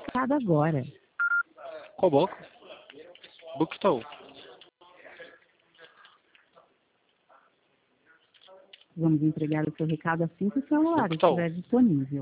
recado agora. Qual banco? Banco Itaú. Vamos entregar o seu recado assim que o celular estiver disponível.